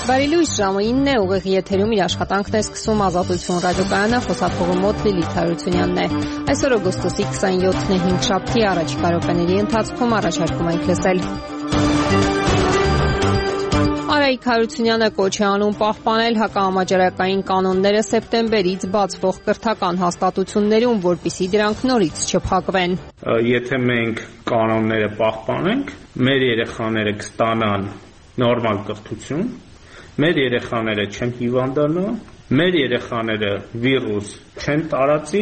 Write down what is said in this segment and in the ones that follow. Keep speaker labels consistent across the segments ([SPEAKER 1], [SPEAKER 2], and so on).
[SPEAKER 1] Բարելույս ժամը 9 է, ուղիղ եթերում իր աշխատանքն է սկսում Ազատություն ռադիոկայանը, խոսափողի մոտ Լիլիթ Հարությունյանն է։ Այսօր օգոստոսի 27-ն է, հինգշաբթի, առաջիկա րոպեների ընթացքում առաջարկում ենք լսել։ Արայիկ Հարությունյանը կոչ է անում պահպանել հակահամաճարակային կանոնները սեպտեմբերից բացվող կրթական հաստատություններում, որպեսզի դրանք նորից չփակվեն։
[SPEAKER 2] Եթե մենք կանոնները պահպանենք, մեր երեխաները կստանան նորմալ կրթություն, մեր երեխաները չեն հիվանդանա, մեր երեխաները վիրուս չեն տարածի։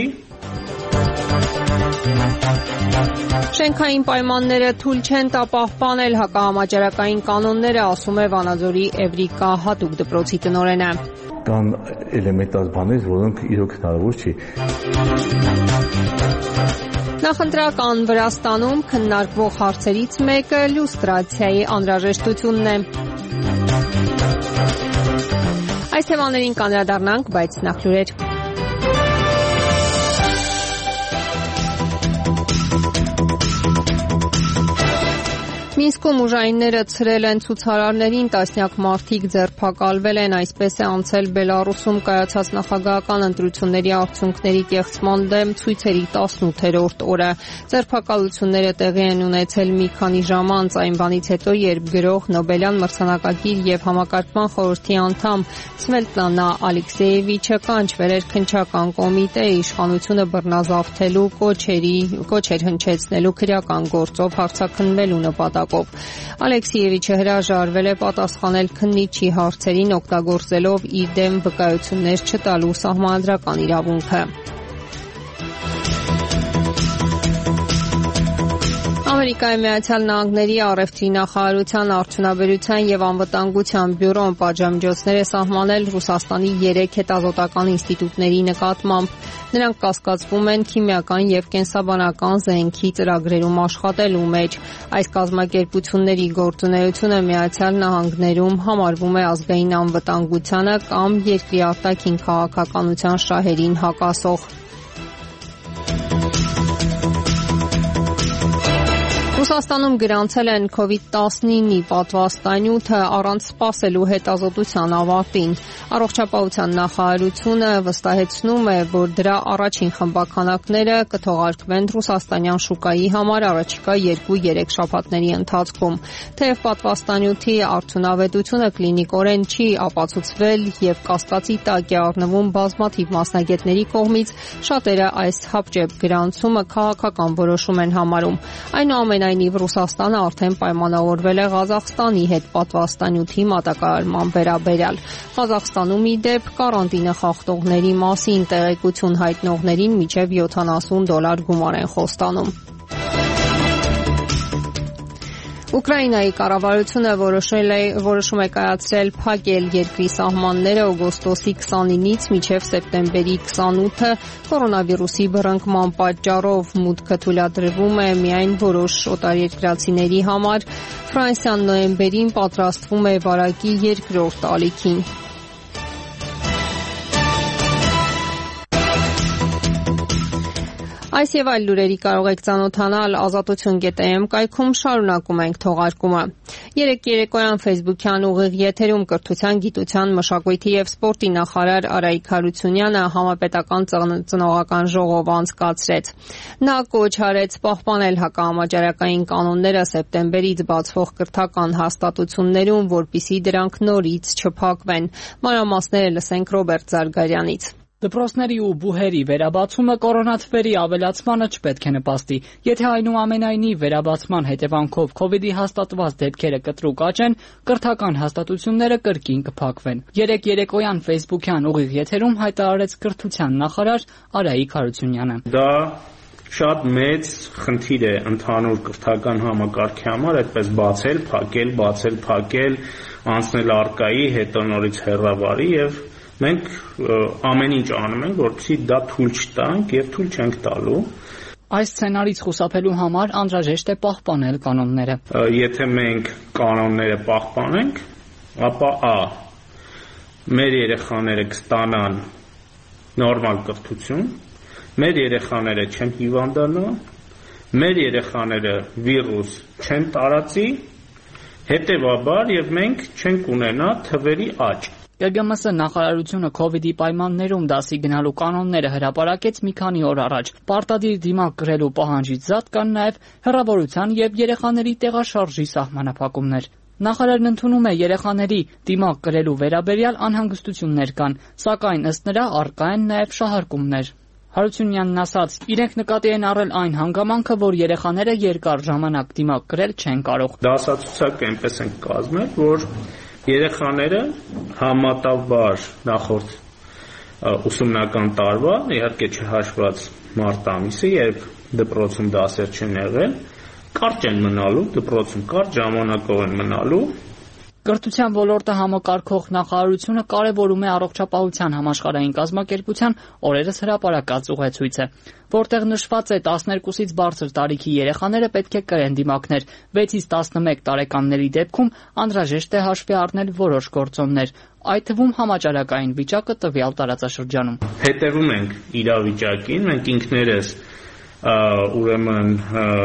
[SPEAKER 1] Շենքային պայմանները թույլ չեն տա պահպանել հակահամաճարակային կանոնները, ասում է Վանաձորի Էվրիկա հատուկ դպրոցի տնօրենը։
[SPEAKER 3] Կան էլեմենտար բաներ, որոնք իրոք հնարավոր չի։
[SPEAKER 1] Նախընտրական Վրաստանում քննարկվող հարցերից մեկը լյուստրացիայի անհրաժեշտությունն է։ Այս թեմաներին կանդրադառնանք, բայց նախ լուրեր։ Մինսկում ուժայինները ցրել են ցուցարարներին, տասնյակ մարդիկ ձերբակալվել են, այսպես է անցել Բելառուսում կայացած նախագահական ընտրությունների արդյունքների կեղծման դեմ ցույցերի 18-րդ օրը։ Ձերբակալությունները տեղի են ունեցել մի քանի ժամ անց այն բանից հետո, երբ գրող, Նոբելյան մրցանակակիր եւ համակարգման խորհրդի անդամ Սվետլանա Ալեքսեևիչը կանչվել էր քննչական կոմիտե իշխանությունը բռնազավթելու կոչեր հնչեցնելու քրեական գործով հարձակնվելու նպատակով։ Ալեքսեևիչը հրաժարվել է պատասխանել քննիչի հարցերին, օգտագործելով իր դեմ վկայություններ չտալու սահմանադրական իրավունքը։ Ամերիկայի Միացյալ Նահանգների առևտրի նախարարության արդյունաբերության եւ անվտանգության բյուրոն պատժամիջոցներ է սահմանել Ռուսաստանի 3 հետազոտական ինստիտուտների նկատմամբ։ Նրանք կասկածվում են քիմիական եւ կենսաբանական զենքի ծրագրերում աշխատելու մեջ։ Այս կազմակերպությունների գործունեությունը Միացյալ Նահանգներում համարվում է ազգային անվտանգությանը կամ երկրի արտաքին քաղաքականության շահերին հակասող։ Ռուսաստանում գրանցել են COVID-19-ի պատվաստանյութը առանց սպասելու հետազոտության ավարտին։ Առողջապահության նախարարությունը վստահեցնում է, որ դրա առաջին խմբաքանակները կթողարկվեն ռուսաստանյան շուկայի համար առաջիկա 2-3 շաբաթների ընթացքում։ Թեև պատվաստանյութի արդյունավետությունը կլինիկորեն չի ապացուցվել եւ կասկածի տակ է առնվում բազմաթիվ մասնագետների կողմից, շատերը այս հապճեպ գրանցումը քաղաքական որոշում են համարում։ Այնուամենայնիվ Ռուսաստանը արդեն պայմանավորվել է Ղազախստանի հետ պատվաստանյութի մատակարարման վերաբերյալ։ Ղազախստանում ի դեպ կարանտինը խախտողների մասին տեղեկություն հայտնողներին մինչև $70 գումար են խոստանում։ Ուկրաինայի կառավարությունը որոշում է կայացրել փակել երկրի սահմանները օգոստոսի 29-ից մինչև սեպտեմբերի 28-ը կորոնավիրուսի բռնկման պատճառով։ Մուտքը թույլատրվում է միայն որոշ օտարերկրացիների համար։ Ֆրանսիան նոյեմբերին պատրաստվում է վարակի երկրորդ ալիքին։ Այս եւ այլ լուրերի կարող եք ծանոթանալ ազատություն.am կայքում, շարունակում ենք թողարկումը։ Երեկ երեկոյան Facebook-յան ուղիղ եթերում կրթության, գիտության, մշակույթի եւ սպորտի նախարար Արայիկ Հարությունյանը համապետական ծնողական ժողով անցկացրեց։ Նա կոչ արեց պահպանել հակահամաճարակային կանոնները սեպտեմբերից բացվող կրթական հաստատություններում, որպեսզի դրանք նորից չփակվեն։ Մանրամասները լսենք Ռոբերտ Զարգարյանից։
[SPEAKER 4] Դպրոցների ու բուհերի վերաբացումը կորոնաթվերի ավելացմանը չպետք է նպաստի։ Եթե այնուամենայնիվ վերաբացման հետևանքով COVID-ի հաստատված դեպքերը կտրուկ աճեն, կրթական հաստատությունները կրկին կփակվեն։ Երեկ երեկոյան Facebook-յան ուղիղ եթերում հայտարարեց կրթության նախարար Արայիկ Հարությունյանը։
[SPEAKER 2] Դա շատ մեծ խնդիր է ընդհանուր կրթական համակարգի համար, այդպես բացել, փակել, անցնել արկայի, հետո նորից հեռավարի եւ մենք ամեն ինչ անում ենք, որպեսզի դա թույլ չտանք եւ թույլ չենք տալու։
[SPEAKER 4] Այս սցենարից խուսափելու համար անհրաժեշտ է պահպանել կանոնները։
[SPEAKER 2] Եթե մենք կանոնները պահպանենք, ապա մեր երեխաները կստանան նորմալ կրթություն, մեր երեխաները չեն հիվանդանա, մեր երեխաները վիրուս չեն տարածի Հետևաբար եւ մենք չենք ունենա թվերի աճ։
[SPEAKER 4] ԵԳՄՍ նախարարությունը COVID-ի պայմաններում դասի գնալու կանոնները հրապարակեց մի քանի օր առաջ։ Պարտադիր դիմակ կրելու պահանջից զատ կան նաև հեռավորության եւ երեխաների տեղաշարժի սահմանափակումներ։ Նախարարն ընդունում է երեխաների դիմակ կրելու վերաբերյալ անհանգստություններ կան, սակայն ըստ նրա առկա են նաև շահարկումներ։ Հարությունյանն ասաց, իրենք նկատի են առել այն հանգամանքը, որ երեխաները երկար ժամանակ դիմակ կրել չեն կարող։
[SPEAKER 2] Դասացուցակը այնպես են կազմել, որ երեխաները համատավար նախորդ ուսումնական տարվա, իհարկե չհաշված մարտ ամիսը, երբ դպրոցում դասեր չեն եղել, կարճ են մնալու, դպրոցում կարճ ժամանակով են մնալու։
[SPEAKER 4] Կրթության ոլորտը համակարգող նախարարությունը կարևորում է առողջապահության համաշխարհային կազմակերպության օրերս հրապարակած ուղեցույցը, որտեղ նշված է 12-ից բարձր տարիքի երեխաները պետք է կրեն դիմակներ, 6-ից 11 տարեկանների դեպքում անհրաժեշտ է հաշվի առնել որոշ գործոններ, այդ թվում համաճարակային վիճակը տվյալ տարածաշրջանում։
[SPEAKER 2] Հետևում ենք իրավիճակին, մենք ինքներս ուրեմն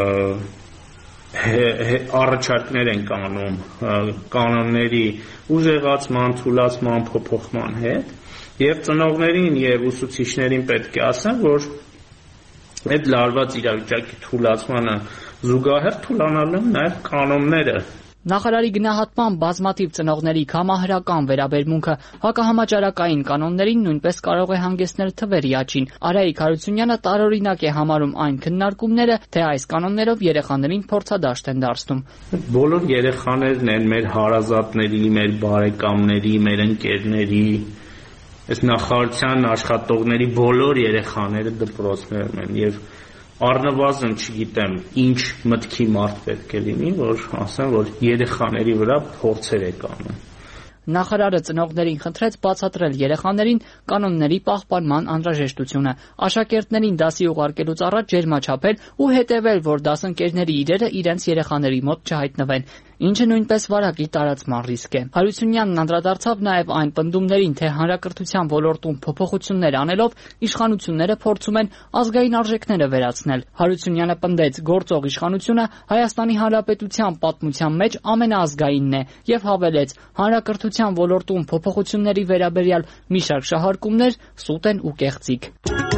[SPEAKER 2] առաջարկներ են անում կանոնների ուժեղացման, թույլատման, փոփոխման հետ եւ ծնողներին եւ ուսուցիչներին պետք է ասեմ, որ այդ լարված իրավիճակի թույլատմանը զուգահեռ թույլանալու են նաեւ կանոնները։
[SPEAKER 4] Նախարարի գնահատմամբ բազմաթիվ ծնողների կամահրական վերաբերմունքը հակահամաճարակային կանոններին նույնպես կարող է հանգեցնել թվերի աճին։ Արայիկ Հարությունյանը տարօրինակ է համարում այն քննարկումները, թե այս կանոններով երեխաներին փորձադաշտ են դարձնում։
[SPEAKER 2] Բոլոր երեխաներն են մեր հարազատների, մեր բարեկամների, մեր ընկերների, այս նախարարության աշխատողների բոլոր երեխաները դպրոցներում են եւ առնվազն չգիտեմ ինչ մտքի մարդ պետք է լինի, որ ասեմ, որ երեխաների վրա փորձեր է կանում։
[SPEAKER 4] Նախարարը ծնողներին խնդրեց բացատրել երեխաներին կանոնների պահպանման անհրաժեշտությունը, աշակերտներին դասի ուղարկելուց առաջ ջերմաչափել ու հետևել, որ դասընկերների իրերը իրենց երեխաների մոտ չհայտնվեն, ինչը նույնպես վարակի տարածման ռիսկ է։ Հարությունյանն անդրադարձավ նաև այն պնդումներին, թե հանրակրթության ոլորտում փոփոխություններ անելով իշխանությունները փորձում են ազգային արժեքները վերացնել։ Հարությունյանը պնդեց, գործող իշխանությունը Հայաստանի Հանրապետության պատմության մեջ ամենաազգայինն է եւ հավելեց, հանրակրթության ոլորտում փոփոխությունների վերաբերյալ մի շարք շահարկումներ սուտ են ու կեղծիք։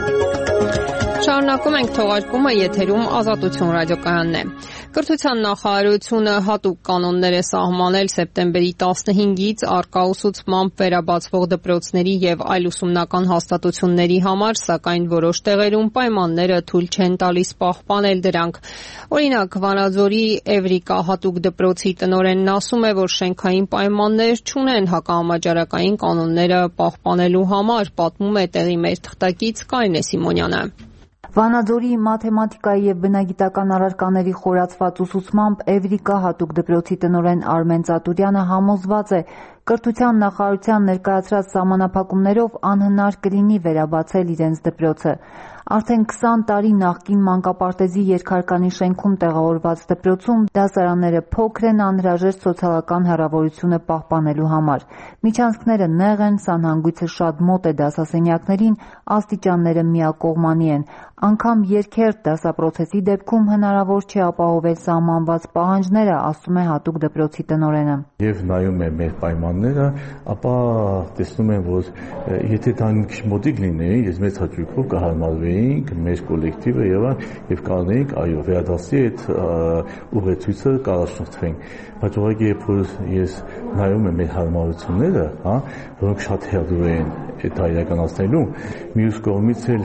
[SPEAKER 1] Շարունակում ենք թողարկումը, եթերում Ազատություն ռադիոկայանն է։ Կրթության նախարարությունը հատուկ կանոններ է սահմանել սեպտեմբերի 15-ից առկա ուսուցմամբ վերաբացվող դպրոցների եւ այլ ուսումնական հաստատությունների համար, սակայն որոշ տեղերում պայմանները թույլ չեն տալիս պահպանել դրանք։ Օրինակ, Վանաձորի Էվրիկա հատուկ դպրոցի տնօրենն ասում է, որ շենքային պայմաններ չունեն հակահամաճարակային կանոնները պահպանելու համար, պատմում է տեղի մեր թղթակից Կարինե Սիմոնյանը։
[SPEAKER 5] Վանաձորի մաթեմատիկայի եւ բնագիտական առարկաների խորացված ուսուցմամբ Էվրիկա հատուկ դպրոցի տնօրեն Արմեն Ծատուրյանը համոզված է, կրթության նախարարության ներկայացրած սահմանափակումներով անհնար կլինի վերաբացել իրենց դպրոցը։ Արդեն 20 տարի նախկին մանկապարտեզի երկհարկանի շենքում տեղավորված դպրոցում դասարանները փոքր են, անհրաժեշտ սոցիալական հեռավորությունը պահպանելու համար։ Միջանցքները նեղ են, սանհանգույցը շատ մոտ է դասասենյակներին, աստիճանները միակողմանի են։ Անգամ երկերտ դասապրոցեսի դեպքում հնարավոր չէ ապահովել սահմանված պահանջները, ասում է հատուկ դպրոցի տնօրենը։
[SPEAKER 3] Եվ նայում եմ մեր պայմանները, ապա տեսնում եմ, որ եթե դա մի քիչ մոտիկ լինեին, ես մեծ հաճույքով կհարմարվեինք մեր կոլեկտիվը եւ կանենք, այո, վերադասի այդ ուղեցույցը կառաջնորդվենք։ Բայց ուղղակի երբ որ ես նայում եմ մեր հարմարությունները, որոնք շատ հեռու են այդ իրականացնելու, մյուս կողմից էլ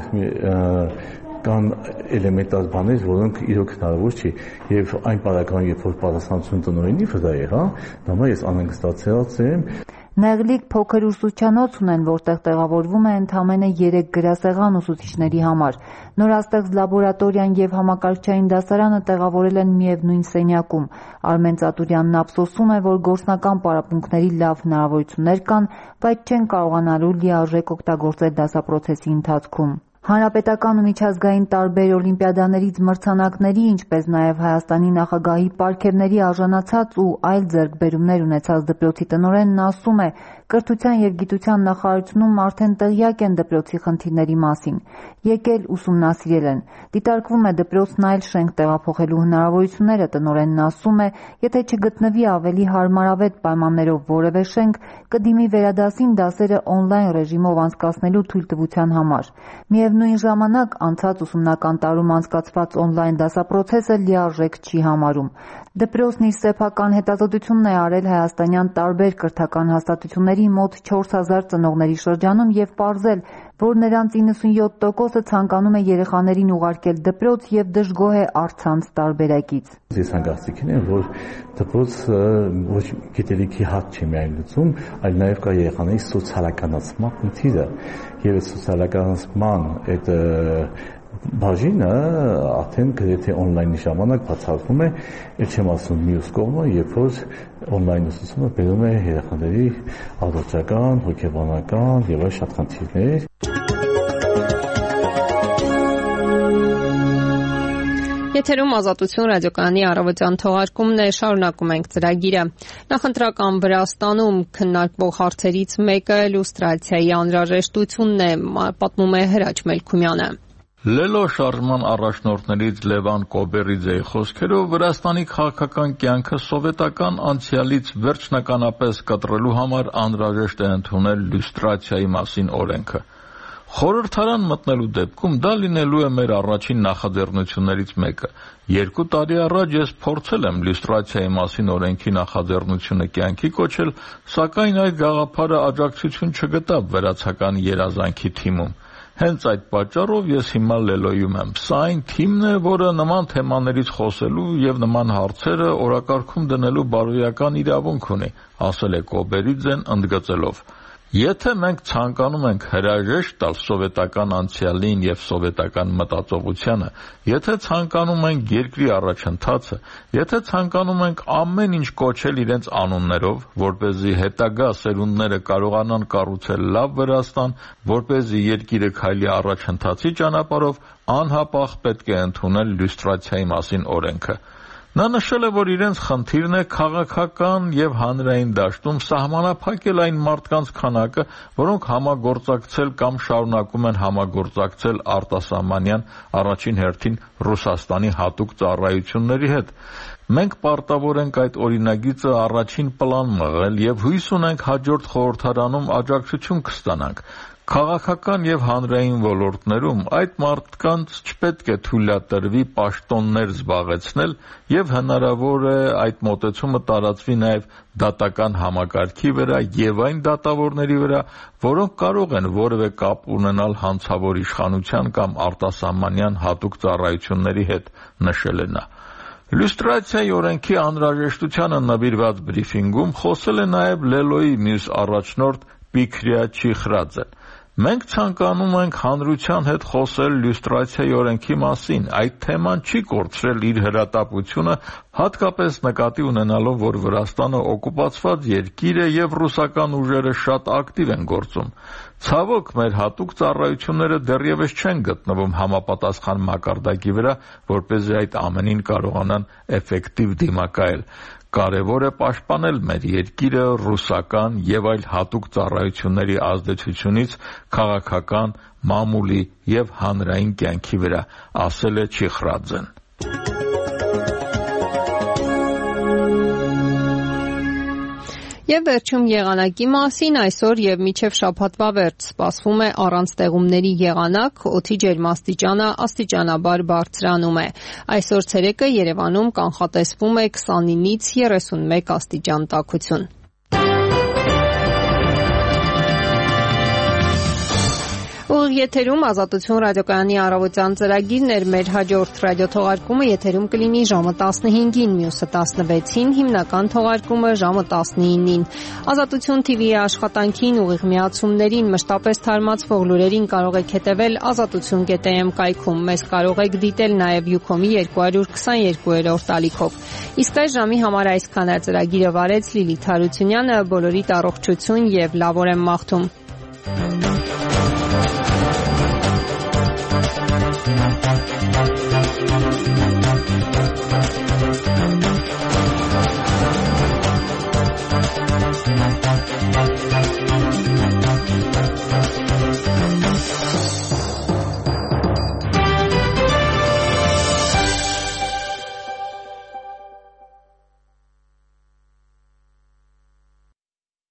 [SPEAKER 3] կան էլեմենտար բաներ, որոնք իրոք հնարավոր չի եւ այն պարագան, երբ որ պատասխանատվություն տնօրենի վրա է, դա ես անհանգստացած եմ։
[SPEAKER 5] Նեղլիկ փոքր ուսուցչանոց ունեն, որտեղ տեղավորվում է ընդամենը 3 գրասեղան ուսուցիչների համար։ Նորաստեղծ լաբորատորիան եւ համակարգչային դասարանը տեղավորել են միևնույն սենյակում։ Արմեն Ծատուրյանն ափսոսում է, որ գործնական պարապմունքների լավ հնարավորություններ կան, բայց չեն կարողանալու լիարժեք օգտագործել դասապրոցեսի ընթացքում։ Հանրապետական ու միջազգային տարբեր օլիմպիադաներից մրցանակների, ինչպես նաև Հայաստանի նախագահի պարգևների արժանացած ու այլ ձեռքբերումներ ունեցած դպրոցի տնօրենն ասում է, կրթության և գիտության նախարարությունում արդեն տեղյակ են դպրոցի խնդիրների մասին, եկել ուսումնասիրել են։ Դիտարկվում է դպրոցն այլ շենք տեղափոխելու հնարավորությունները, տնօրենն ասում է, եթե չգտնվի ավելի հարմարավետ պայմաններով որևէ շենք, կդիմի վերադասին դասերը օնլայն ռեժիմով անցկացնելու թույլտվության համար։ Միևնույն ժամանակ անցած ուսումնական տարում անցկացված օնլայն դասապրոցեսը լիարժեք չի համարում։ Դպրոցն իր սեփական հետազոտությունն է արել հայաստանյան տարբեր կրթական հաստատությունների մոտ 4000 ծնողների շրջանում և պարզել, որ նրանց 97%-ը ցանկանում է երեխաներին ուղարկել դպրոց և դժգոհ է առցանց տարբերակից։
[SPEAKER 3] Ես հանգստին եմ, որ դպրոցը ոչ գիտելիքի հարց չի միայն լուծում, այլ նաև կա երեխաների սոցիալականացման խնդիրը, եւ այդ սոցիալականացման այդ բաժինը արդեն գրեթե օնլայնի ժամանակ բացառվում է, էլ չեմ ասում մյուս կողմը, երբ որ օնլայն ուսուցումը բերում է երեխաների առողջական, հոգեբանական եւ այլ շատ խնդիրներ։
[SPEAKER 1] Եթերում Ազատություն ռադիոկայանի առավոտյան թողարկումն է, շարունակում ենք ծրագիրը։ Նախընտրական Վրաստանում քննարկվող հարցերից մեկը լյուստրացիայի անհրաժեշտությունն է, պատմում է Հրաչ Մելքումյանը։
[SPEAKER 6] Լելո շարժման առաջնորդներից Լևան Կոբերիձեի խոսքերով Վրաստանի քաղաքական կյանքը սովետական անցյալից վերջնականապես կտրելու համար անհրաժեշտ է ընդունել լյուստրացիայի մասին օրենքը։ Խորհրդարան մտնելու դեպքում դա լինելու է մեր առաջին նախաձեռնություններից մեկը։ 2 տարի առաջ ես փորձել եմ լյուստրացիայի մասին օրենքի նախաձեռնությունը կյանքի կոչել, սակայն այդ գաղափարը աջակցություն չգտավ վերացական երազանքի թիմում։ Հենց այդ պատճառով ես հիմա Լելոյում եմ։ Սա այն թիմն է, որը նման թեմաներից խոսելու եւ նման հարցերը օրակարգում դնելու բարոյական իրավունք ունի, ասել է Կոբերիձեն ընդգծելով. Եթե մենք ցանկանում ենք հրաժեշտ տալ սովետական անցյալին եւ սովետական մտածողությանը, եթե ցանկանում ենք երկրի առաջընթացը, եթե ցանկանում ենք ամեն ինչ կոչել իրենց անուններով, որպեսզի հետագա սերունդները կարողանան կառուցել լավ Վրաստան, որպեսզի երկիրը քայլի առաջընթացի ճանապարհով, անհապաղ պետք է ընդունել լյուստրացիայի մասին օրենքը։ Նա նշել է, որ իրենց խնդիրն է քաղաքական եւ հանրային դաշտում սահմանափակել այն մարդկանց քանակը, որոնք համագործակցել կամ շարունակում են համագործակցել արտասահմանյան առաջին հերթին Ռուսաստանի հատուկ ծառայությունների հետ։ Մենք պարտավոր ենք այդ օրինագիծը առաջին պլան մղել եւ հույս ունենք հաջորդ խորհրդարանում աջակցություն կստանանք։ Քաղաքական եւ հանրային ոլորտներում այդ մարդկանց չպետք է թույլատրվի պաշտոններ զբաղեցնել եւ հնարավոր է այդ մոտեցումը տարածվի նաեւ դատական համակարգի վրա եւ այն դատավորների վրա, որոնք կարող են որևէ կապ ունենալ հանցավոր իշխանության կամ արտասահմանյան հատուկ ծառայությունների հետ, նշել է նա։ Լյուստրացիայի օրենքի անհրաժեշտությանը նվիրված բրիֆինգում խոսել է նաեւ Լելոյի մյուս առաջնորդ Պիքրիա Չիխրաձեն։ Մենք ցանկանում ենք հանրության հետ խոսել լյուստրացիայի օրենքի մասին, այդ թեման չի կորցրել իր հրատապությունը, հատկապես նկատի ունենալով, որ Վրաստանը օկուպացված երկիր է եւ ռուսական ուժերը շատ ակտիվ են գործում։ Ցավոք, մեր հատուկ ծառայությունները դեռևս չեն գտնվում համապատասխան մակարդակի վրա, որպեսզի այդ ամենին կարողանան էֆեկտիվ դիմակայել։ Կարևոր է պաշտպանել մեր երկիրը ռուսական եւ այլ հատուկ ծառայությունների ազդեցությունից քաղաքական, մամուլի եւ հանրային կյանքի վրա, ասել է Չիխրաձեն։
[SPEAKER 1] Եվ վերջում եղանակի մասին այսօր եւ մինչեւ շաբաթվա վերջ սպասվում է առանց տեղումների եղանակ, օդի ջերմաստիճանը աստիճանաբար բարձրանում է։ Այսօր ցերեկը Երևանում կանխատեսվում է 29-ից 31 աստիճան տաքություն։ Եթերում Ազատություն ռադիոկայանի առավոտյան ծրագիրն էր, մեր հաջորդ ռադիոթողարկումը եթերում կլինի ժամը 15-ին, մյուսը 16-ին, հիմնական թողարկումը ժամը 19-ին։ Ազատություն TV-ի աշխատանքին, ուղիղ միացումներին, մշտապես թարմացվող լուրերին կարող եք հետևել azatutun.am կայքում։ Մեզ կարող եք դիտել նաև Ucom-ի 222-րդ ալիքով։ Իսկ այս ժամի համար այսքան է, ծրագիրը վարեց Լիլիթ Հարությունյանը, բոլորիդ առողջություն եւ լավ օր եմ մաղթում։
[SPEAKER 7] Thank you.